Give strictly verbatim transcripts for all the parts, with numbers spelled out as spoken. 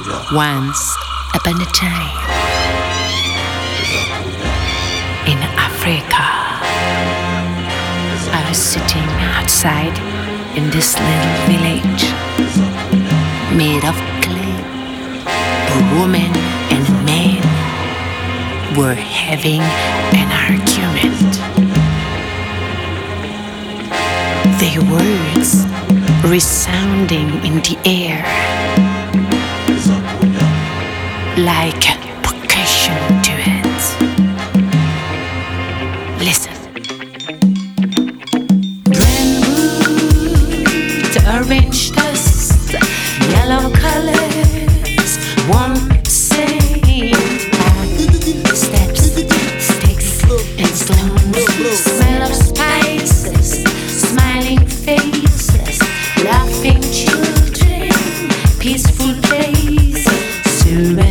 Once upon a time, in Africa, I was sitting outside in this little village made of clay. A woman and a man were having an argument. Their words resounding in the air like percussion to it. Listen. Brand wood, orange dust, yellow colors, one same steps, sticks and stones, smell of spices, smiling faces, laughing children, peaceful place, surrender.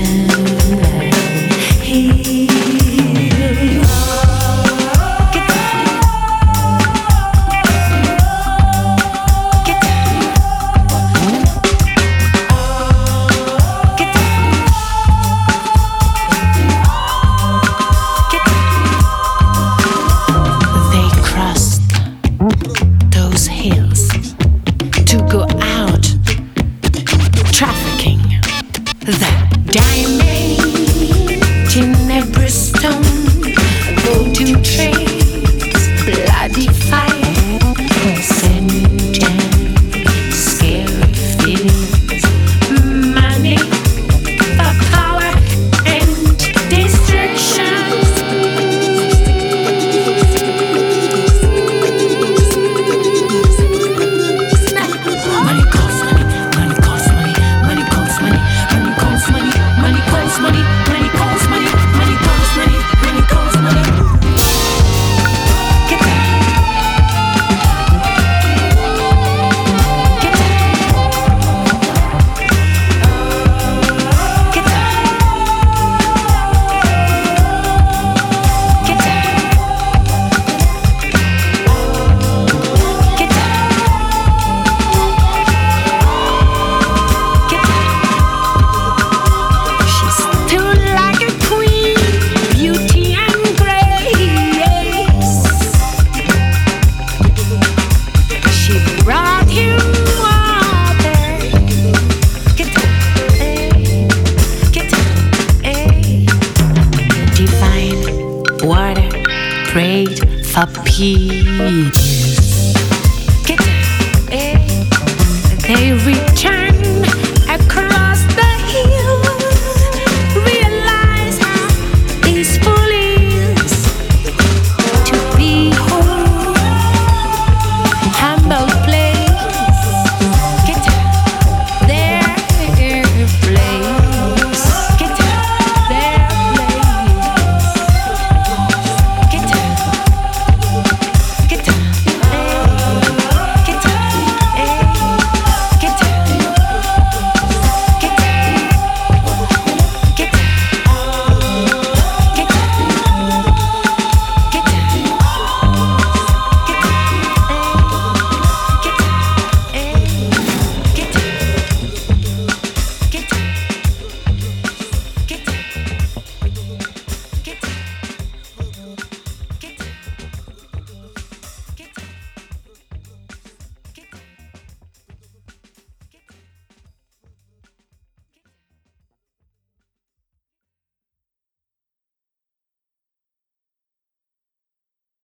Water prayed for peace. Get it? They